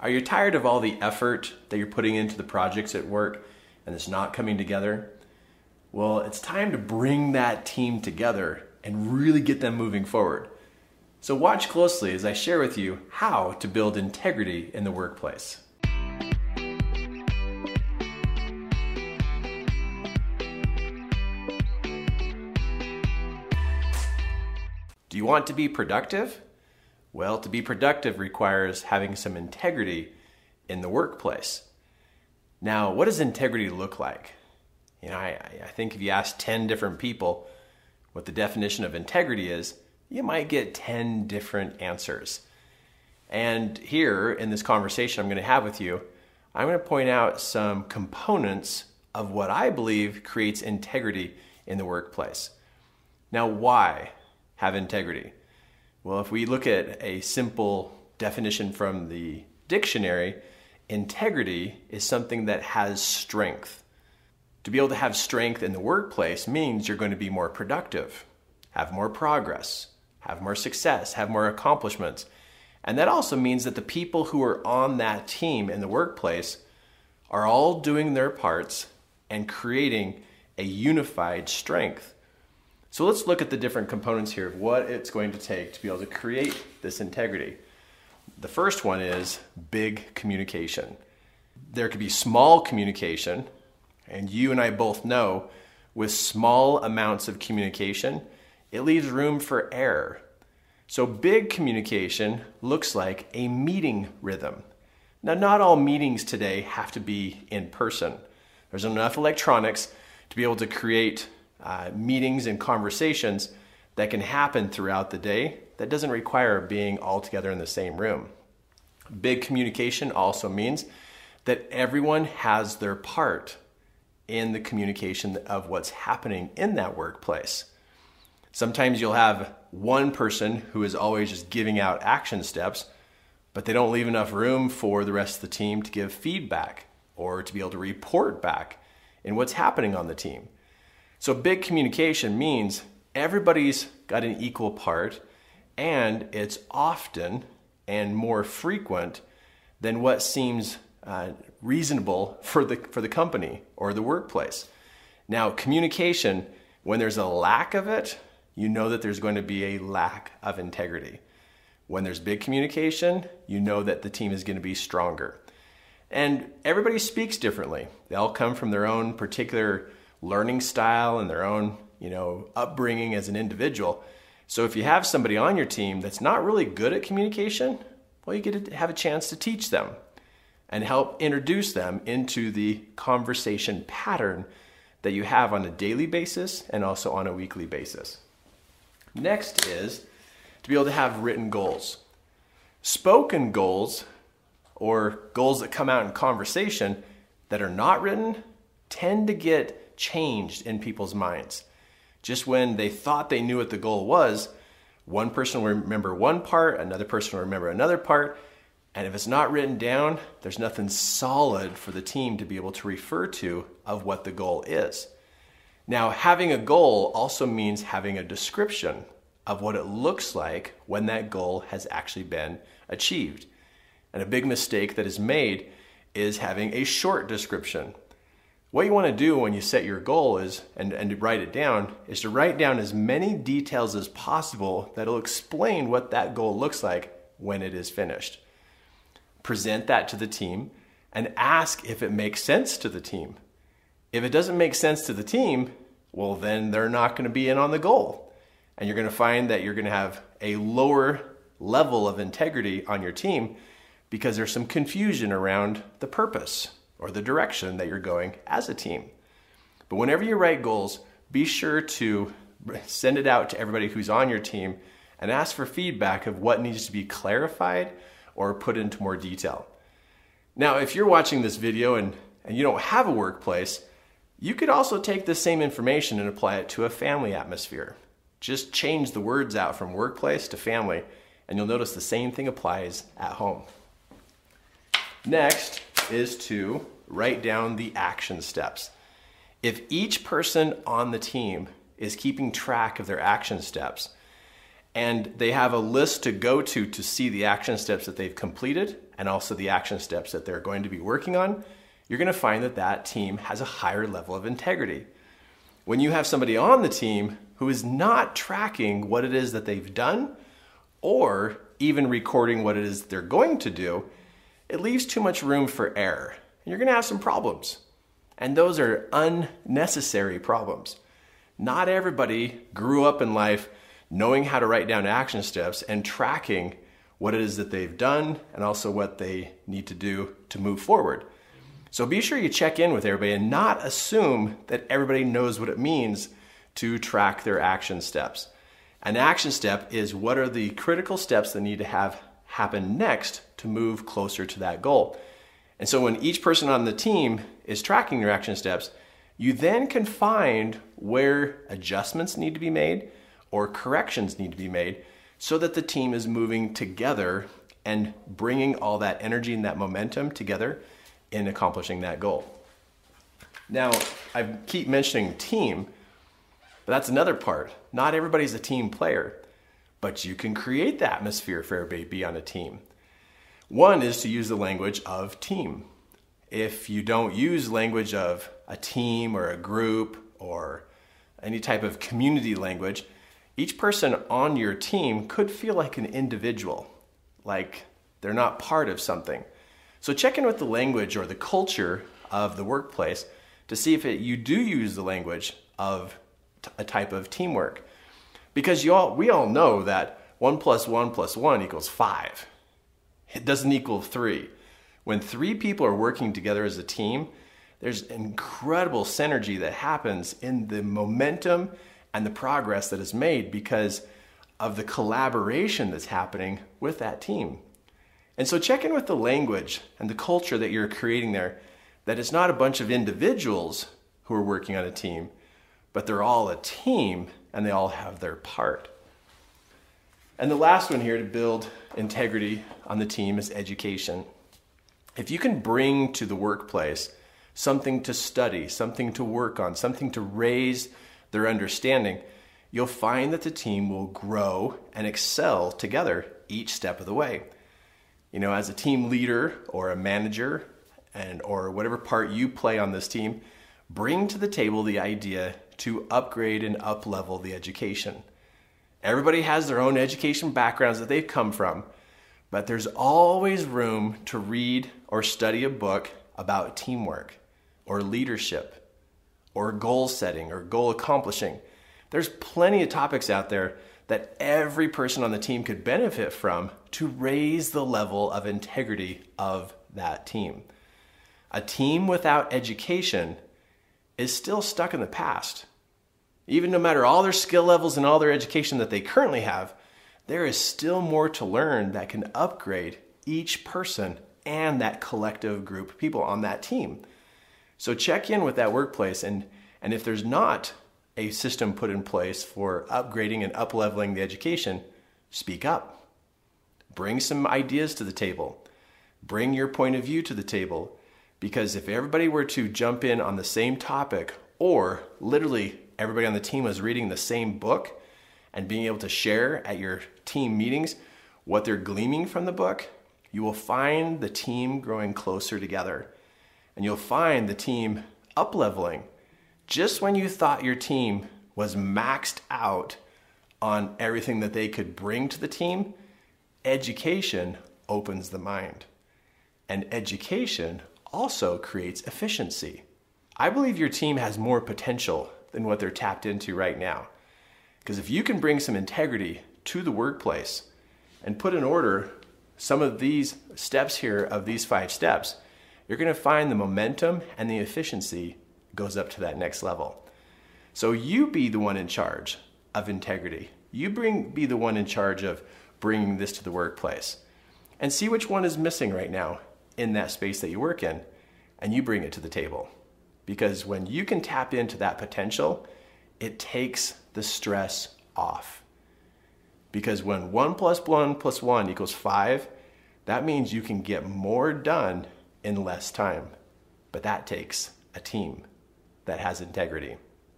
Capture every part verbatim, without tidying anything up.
Are you tired of all the effort that you're putting into the projects at work and it's not coming together? Well, it's time to bring that team together and really get them moving forward. So watch closely as I share with you how to build integrity in the workplace. Do you want to be productive? Well, to be productive requires having some integrity in the workplace. Now, what does integrity look like? You know, I, I think if you ask ten different people what the definition of integrity is, you might get ten different answers. And here in this conversation I'm going to have with you, I'm going to point out some components of what I believe creates integrity in the workplace. Now, why have integrity? Well, if we look at a simple definition from the dictionary, integrity is something that has strength. To be able to have strength in the workplace means you're going to be more productive, have more progress, have more success, have more accomplishments. And that also means that the people who are on that team in the workplace are all doing their parts and creating a unified strength. So let's look at the different components here of what it's going to take to be able to create this integrity. The first one is big communication. There could be small communication, and you and I both know with small amounts of communication, it leaves room for error. So big communication looks like a meeting rhythm. Now, not all meetings today have to be in person. There's enough electronics to be able to create Uh, meetings and conversations that can happen throughout the day that doesn't require being all together in the same room. Big communication also means that everyone has their part in the communication of what's happening in that workplace. Sometimes you'll have one person who is always just giving out action steps, but they don't leave enough room for the rest of the team to give feedback or to be able to report back in what's happening on the team. So big communication means everybody's got an equal part, and it's often and more frequent than what seems uh, reasonable for the for the company or the workplace. Now, communication, when there's a lack of it, you know that there's going to be a lack of integrity. When there's big communication, you know that the team is going to be stronger. And everybody speaks differently. They all come from their own particular learning style and their own, you know, upbringing as an individual. So if you have somebody on your team that's not really good at communication, well, you get to have a chance to teach them and help introduce them into the conversation pattern that you have on a daily basis and also on a weekly basis. Next is to be able to have written goals. Spoken goals, or goals that come out in conversation that are not written, tend to get changed in people's minds. Just when they thought they knew what the goal was, one person will remember one part, another person will remember another part, and if it's not written down, there's nothing solid for the team to be able to refer to of what the goal is. Now, having a goal also means having a description of what it looks like when that goal has actually been achieved. And a big mistake that is made is having a short description. What you want to do when you set your goal is, and, and to write it down, is to write down as many details as possible that'll explain what that goal looks like when it is finished. Present that to the team and ask if it makes sense to the team. If it doesn't make sense to the team, well, then they're not going to be in on the goal. And you're going to find that you're going to have a lower level of integrity on your team because there's some confusion around the purpose or the direction that you're going as a team. But whenever you write goals, be sure to send it out to everybody who's on your team and ask for feedback of what needs to be clarified or put into more detail. Now, if you're watching this video and, and you don't have a workplace, you could also take the same information and apply it to a family atmosphere. Just change the words out from workplace to family, and you'll notice the same thing applies at home. Next is to write down the action steps. If each person on the team is keeping track of their action steps and they have a list to go to to see the action steps that they've completed, and also the action steps that they're going to be working on, you're going to find that that team has a higher level of integrity. When you have somebody on the team who is not tracking what it is that they've done or even recording what it is they're going to do, it leaves too much room for error. And you're going to have some problems. And those are unnecessary problems. Not everybody grew up in life knowing how to write down action steps and tracking what it is that they've done and also what they need to do to move forward. So be sure you check in with everybody and not assume that everybody knows what it means to track their action steps. An action step is what are the critical steps that need to have happen next to move closer to that goal. And so when each person on the team is tracking their action steps, you then can find where adjustments need to be made or corrections need to be made so that the team is moving together and bringing all that energy and that momentum together in accomplishing that goal. Now, I keep mentioning team, but that's another part. Not everybody's a team player, but you can create the atmosphere for everybody to be on a team. One is to use the language of team. If you don't use language of a team or a group or any type of community language, each person on your team could feel like an individual, like they're not part of something. So check in with the language or the culture of the workplace to see if it, you do use the language of t- a type of teamwork. Because you all, we all know that one plus one plus one equals five. It doesn't equal three. When three people are working together as a team, there's incredible synergy that happens in the momentum and the progress that is made because of the collaboration that's happening with that team. And so check in with the language and the culture that you're creating there, that it's not a bunch of individuals who are working on a team, but they're all a team and they all have their part. And the last one here to build integrity on the team is education. If you can bring to the workplace something to study, something to work on, something to raise their understanding, you'll find that the team will grow and excel together each step of the way. You know, as a team leader or a manager and or whatever part you play on this team, bring to the table the idea to upgrade and up-level the education. Everybody has their own education backgrounds that they've come from, but there's always room to read or study a book about teamwork or leadership or goal setting or goal accomplishing. There's plenty of topics out there that every person on the team could benefit from to raise the level of integrity of that team. A team without education is still stuck in the past. Even no matter all their skill levels and all their education that they currently have, there is still more to learn that can upgrade each person and that collective group of people on that team. So check in with that workplace, and, and if there's not a system put in place for upgrading and up-leveling the education, speak up. Bring some ideas to the table. Bring your point of view to the table. Because if everybody were to jump in on the same topic, or literally everybody on the team was reading the same book and being able to share at your team meetings what they're gleaming from the book, you will find the team growing closer together. And you'll find the team up-leveling. Just when you thought your team was maxed out on everything that they could bring to the team, education opens the mind. And education also creates efficiency. I believe your team has more potential than what they're tapped into right now. Because if you can bring some integrity to the workplace and put in order some of these steps here of these five steps, you're going to find the momentum and the efficiency goes up to that next level. So you be the one in charge of integrity. You bring be the one in charge of bringing this to the workplace. And see which one is missing right now in that space that you work in, and you bring it to the table. Because when you can tap into that potential, it takes the stress off. Because when one plus one plus one equals five, that means you can get more done in less time. But that takes a team that has integrity.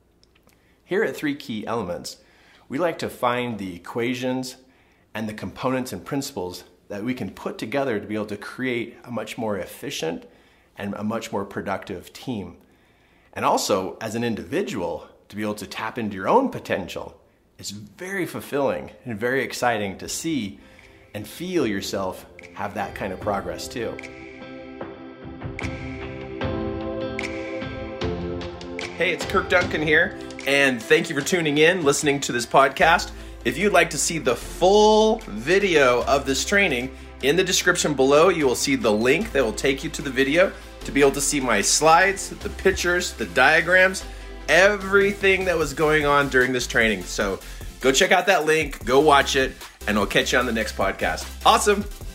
Here at Three Key Elements, we like to find the equations and the components and principles that we can put together to be able to create a much more efficient and a much more productive team. And also, as an individual, to be able to tap into your own potential is very fulfilling and very exciting to see and feel yourself have that kind of progress too. Hey, it's Kirk Duncan here, and thank you for tuning in, listening to this podcast. If you'd like to see the full video of this training, in the description below, you will see the link that will take you to the video to be able to see my slides, the pictures, the diagrams, everything that was going on during this training. So go check out that link, go watch it, and I'll catch you on the next podcast. Awesome.